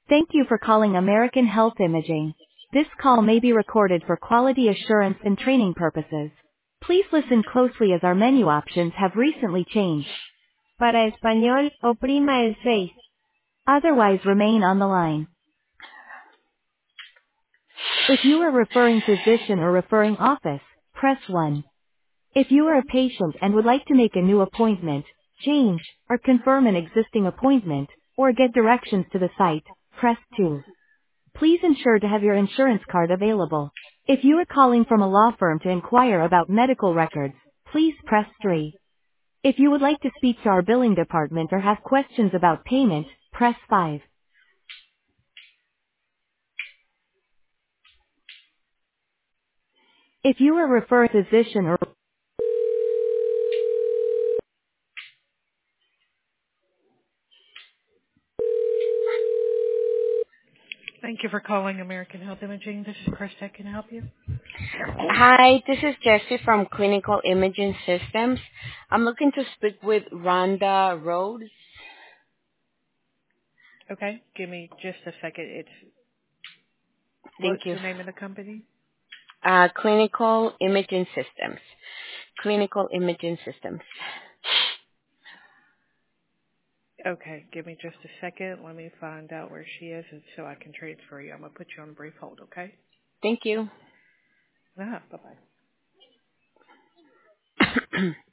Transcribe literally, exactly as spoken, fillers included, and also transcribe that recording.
Thank you for calling American Health Imaging. This call may be recorded for quality assurance and training purposes. Please listen closely as our menu options have recently changed. Para español, oprima el seis. Otherwise remain on the line. If you are referring physician or referring office, press one. If you are a patient and would like to make a new appointment, change, or confirm an existing appointment, or get directions to the site, press two. Please ensure to have your insurance card available. If you are calling from a law firm to inquire about medical records, please press three. If you would like to speak to our billing department or have questions about payment, press five. If you are referring physician or Thank you for calling American Health Imaging. This is Krista. Can I help you? Hi, this is Jessie from Clinical Imaging Systems. I'm looking to speak with Rhonda Rhodes. Okay, give me just a second. It's Thank what's you. the name of the company? Uh, Clinical Imaging Systems. Clinical Imaging Systems. Okay, give me just a second. Let me find out where she is and so I can transfer you. I'm gonna put you on a brief hold, okay? Thank you. Ah, bye bye.